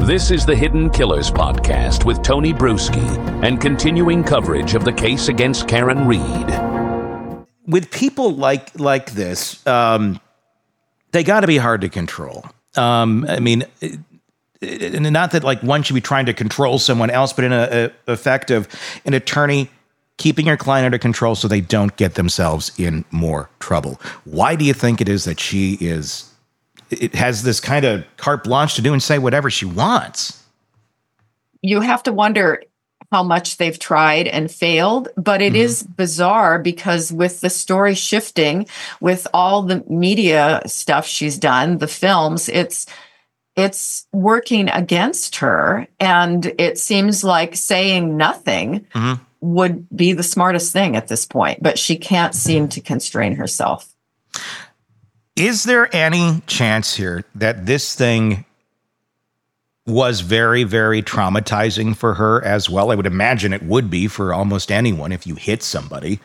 This is the Hidden Killers podcast with Tony Bruschi and continuing coverage of the case against Karen Read. With people like this, they got to be hard to control. I mean, not that like one should be trying to control someone else, but in a effect of an attorney keeping your client under control so they don't get themselves in more trouble. Why do you think it is that it has this kind of carte blanche to do and say whatever she wants? You have to wonder how much they've tried and failed, but it is bizarre because with the story shifting, with all the media stuff she's done, the films, it's working against her. And it seems like saying nothing would be the smartest thing at this point, but she can't seem to constrain herself. Is there any chance here that this thing was very, very traumatizing for her as well? I would imagine it would be for almost anyone if you hit somebody.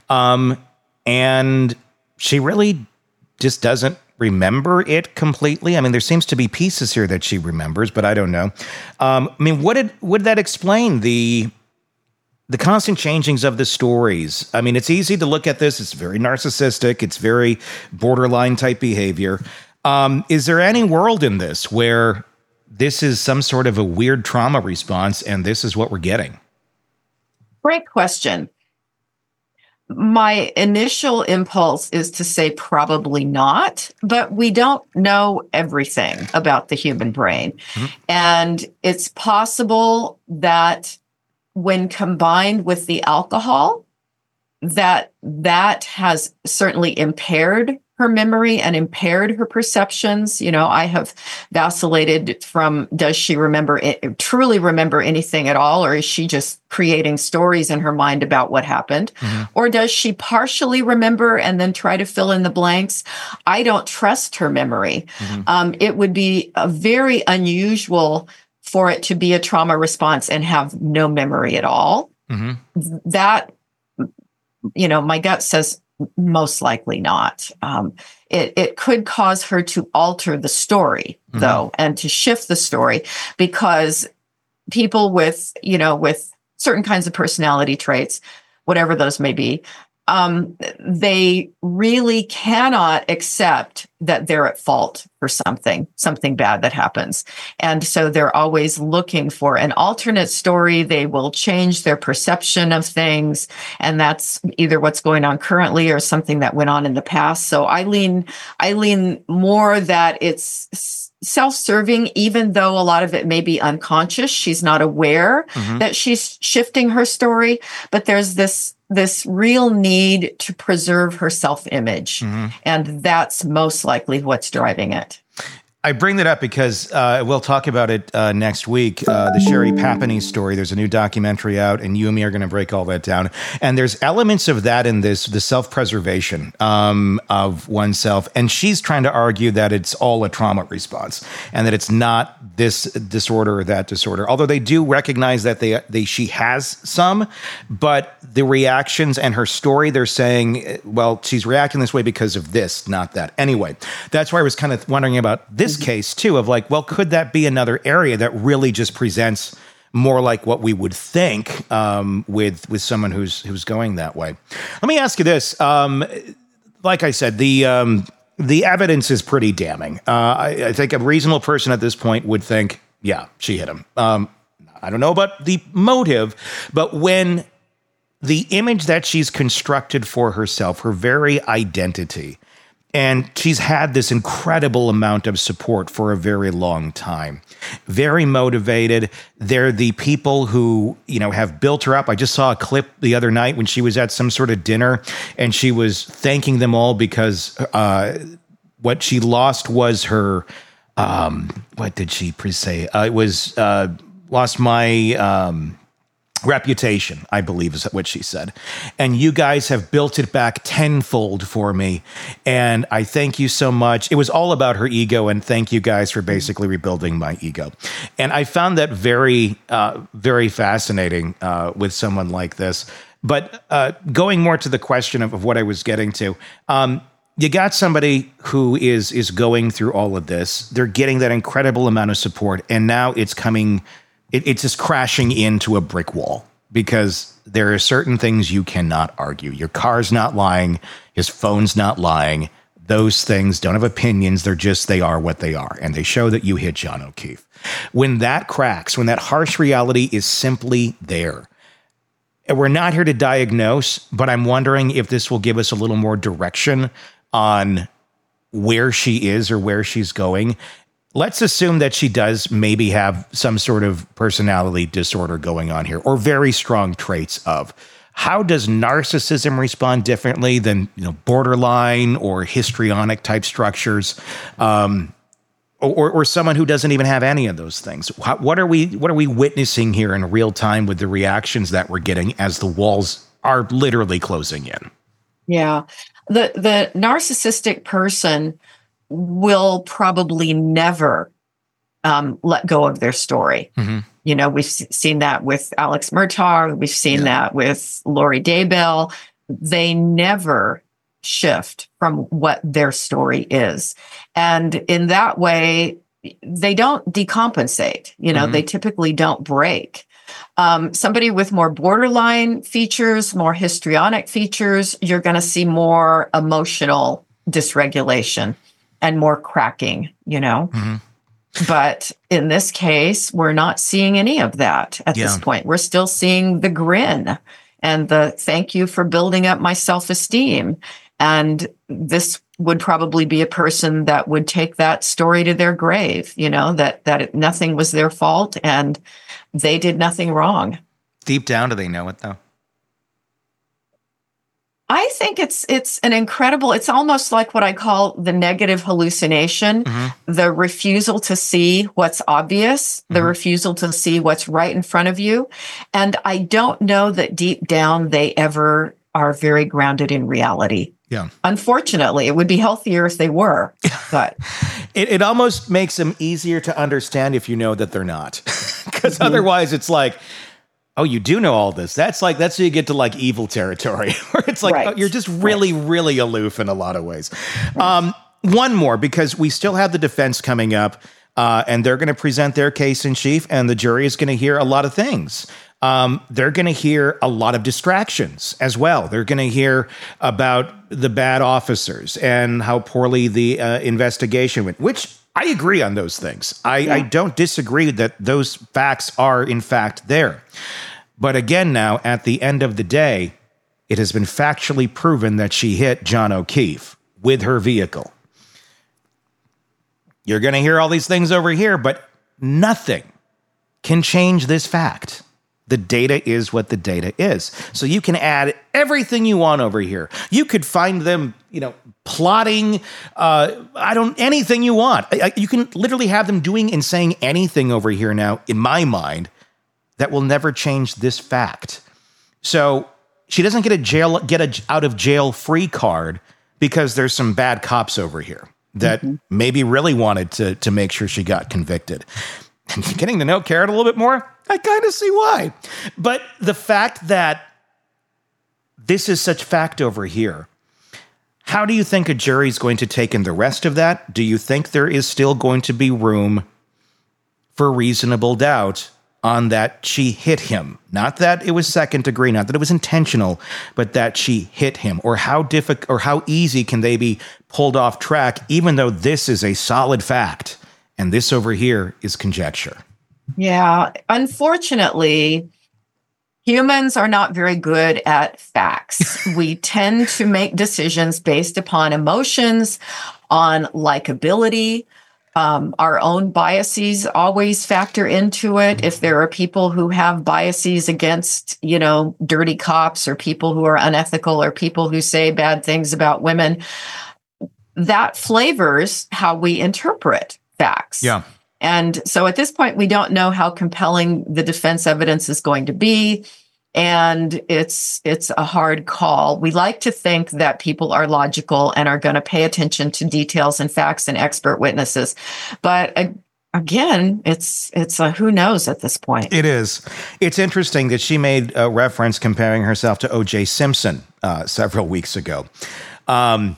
And she really just doesn't remember it completely. I mean, there seems to be pieces here that she remembers, but I don't know. I mean, would that explain the constant changings of the stories? I mean, it's easy to look at this. It's very narcissistic. It's very borderline type behavior. Is there any world in this where this is some sort of a weird trauma response and this is what we're getting? Great question. My initial impulse is to say probably not, but we don't know everything about the human brain. And it's possible that when combined with the alcohol, that has certainly impaired her memory and impaired her perceptions. You know, I have vacillated from, does she truly remember anything at all? Or is she just creating stories in her mind about what happened? Or does she partially remember and then try to fill in the blanks? I don't trust her memory. It would be a very unusual for it to be a trauma response and have no memory at all. That, my gut says most likely not. It could cause her to alter the story, though, and to shift the story, because people with certain kinds of personality traits, whatever those may be, they really cannot accept that they're at fault for something bad that happens. And so they're always looking for an alternate story. They will change their perception of things. And that's either what's going on currently or something that went on in the past. So I lean more that it's self-serving, even though a lot of it may be unconscious. She's not aware that she's shifting her story, but there's this real need to preserve her self-image. And that's most likely what's driving it. I bring that up because we'll talk about it next week. The Sherry Papini story. There's a new documentary out, and you and me are going to break all that down. And there's elements of that in this, the self-preservation of oneself. And she's trying to argue that it's all a trauma response and that it's not this disorder or that disorder. Although they do recognize that she has some, but the reactions and her story, they're saying, well, she's reacting this way because of this, not that. Anyway, that's why I was kind of wondering about this case too, of like, well, could that be another area that really just presents more like what we would think with someone who's going that way? Let me ask you this. Like I said, the evidence is pretty damning. I think a reasonable person at this point would think, yeah, she hit him. I don't know about the motive, but when the image that she's constructed for herself, her very identity, and she's had this incredible amount of support for a very long time. Very motivated. They're the people who, have built her up. I just saw a clip the other night when she was at some sort of dinner and she was thanking them all because what she lost was her, what did she say? It was lost my reputation, I believe is what she said. And you guys have built it back tenfold for me. And I thank you so much. It was all about her ego. And thank you guys for basically rebuilding my ego. And I found that very, very fascinating with someone like this. But going more to the question of what I was getting to, you got somebody who is going through all of this. They're getting that incredible amount of support, and now it's coming. It's just crashing into a brick wall because there are certain things you cannot argue. Your car's not lying. His phone's not lying. Those things don't have opinions. They are what they are. And they show that you hit John O'Keefe. When that cracks, when that harsh reality is simply there, and we're not here to diagnose, but I'm wondering if this will give us a little more direction on where she is or where she's going. Let's assume that she does maybe have some sort of personality disorder going on here, or very strong traits of. How does narcissism respond differently than borderline or histrionic type structures, or someone who doesn't even have any of those things? What are we witnessing here in real time with the reactions that we're getting as the walls are literally closing in? Yeah, the narcissistic person will probably never let go of their story. Mm-hmm. We've seen that with Alex Murtaugh. We've seen that with Lori Daybell. They never shift from what their story is. And in that way, they don't decompensate. Mm-hmm. They typically don't break. Somebody with more borderline features, more histrionic features, you're going to see more emotional dysregulation and more cracking, Mm-hmm. But in this case, we're not seeing any of that at this point. We're still seeing the grin and the thank you for building up my self-esteem. And this would probably be a person that would take that story to their grave, that nothing was their fault and they did nothing wrong. Deep down, do they know it, though? I think it's an incredible, it's almost like what I call the negative hallucination, mm-hmm. the refusal to see what's obvious, mm-hmm. the refusal to see what's right in front of you. And I don't know that deep down they ever are very grounded in reality. Yeah. Unfortunately, it would be healthier if they were, but it almost makes them easier to understand if you know that they're not, because mm-hmm. otherwise it's like, oh, you do know all this. That's how you get to like evil territory, where it's like, right. You're just really, really aloof in a lot of ways. Right. One more, because we still have the defense coming up, and they're going to present their case in chief, and the jury is going to hear a lot of things. They're going to hear a lot of distractions as well. They're going to hear about the bad officers and how poorly the investigation went, which I agree on those things. I don't disagree that those facts are, in fact, there. But again, now, at the end of the day, it has been factually proven that she hit John O'Keefe with her vehicle. You're going to hear all these things over here, but nothing can change this fact. The data is what the data is. So you can add everything you want over here. You could find them, plotting, anything you want. You can literally have them doing and saying anything over here now, in my mind, that will never change this fact. So she doesn't get a out of jail free card because there's some bad cops over here that mm-hmm. maybe really wanted to make sure she got convicted. And getting to know Karen a little bit more, I kind of see why. But the fact that this is such fact over here, how do you think a jury is going to take in the rest of that? Do you think there is still going to be room for reasonable doubt on that she hit him? Not that it was second degree, not that it was intentional, but that she hit him. Or how difficult or how easy can they be pulled off track, even though this is a solid fact and this over here is conjecture? Yeah, unfortunately, humans are not very good at facts. We tend to make decisions based upon emotions, on likability. Our own biases always factor into it. If there are people who have biases against, dirty cops or people who are unethical or people who say bad things about women, that flavors how we interpret facts. Yeah. And so at this point, we don't know how compelling the defense evidence is going to be. And it's a hard call. We like to think that people are logical and are going to pay attention to details and facts and expert witnesses. But again, it's a who knows at this point. It is. It's interesting that she made a reference comparing herself to O.J. Simpson several weeks ago.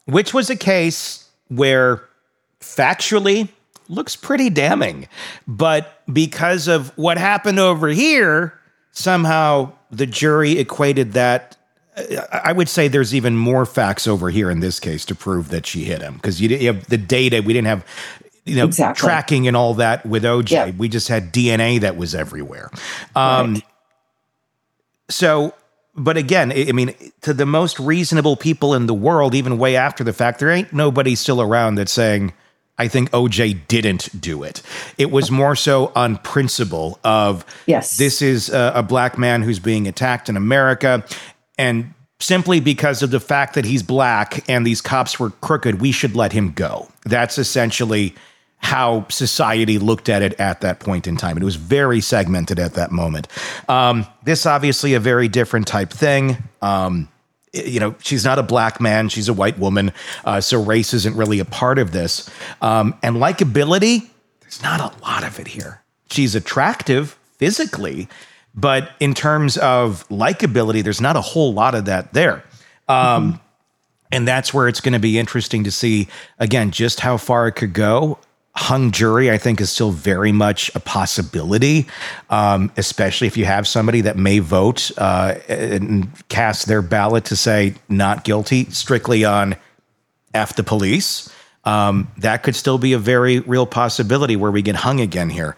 which was a case where factually looks pretty damning. But because of what happened over here, somehow the jury equated that. I would say there's even more facts over here in this case to prove that she hit him, because you have the data. We didn't have Exactly. tracking and all that with OJ. Yeah. We just had DNA that was everywhere. Right. So, but again, I mean, to the most reasonable people in the world, even way after the fact, there ain't nobody still around that's saying, I think OJ didn't do it. It was more so on principle of, Yes. this is a black man who's being attacked in America, and simply because of the fact that he's black and these cops were crooked, we should let him go. That's essentially how society looked at it at that point in time. It was very segmented at that moment. This obviously a very different type thing. She's not a black man. She's a white woman. So race isn't really a part of this. And likability, there's not a lot of it here. She's attractive physically, but in terms of likability, there's not a whole lot of that there. And that's where it's going to be interesting to see, again, just how far it could go. Hung jury, I think, is still very much a possibility, especially if you have somebody that may vote and cast their ballot to say not guilty strictly on F the police. That could still be a very real possibility where we get hung again here.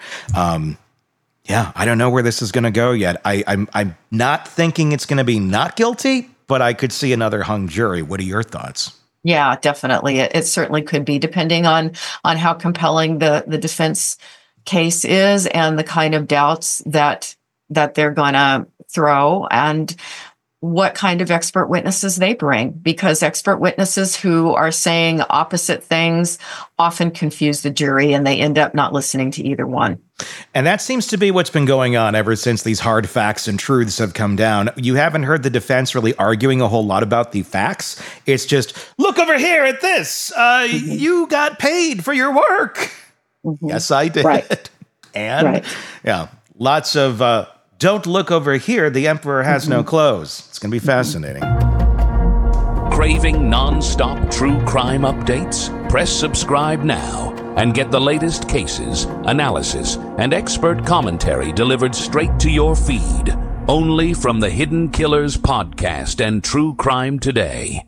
I don't know where this is going to go yet. I'm not thinking it's going to be not guilty, but I could see another hung jury. What are your thoughts? Yeah, definitely. It certainly could be, depending on how compelling the defense case is and the kind of doubts that they're going to throw, and what kind of expert witnesses they bring, because expert witnesses who are saying opposite things often confuse the jury, and they end up not listening to either one. And that seems to be what's been going on ever since these hard facts and truths have come down. You haven't heard the defense really arguing a whole lot about the facts. It's just, look over here at this. You got paid for your work. Mm-hmm. Yes, I did. Right. And lots of don't look over here. The emperor has no clothes. It's going to be fascinating. Craving non-stop true crime updates? Press subscribe now and get the latest cases, analysis, and expert commentary delivered straight to your feed. Only from the Hidden Killers podcast and True Crime Today.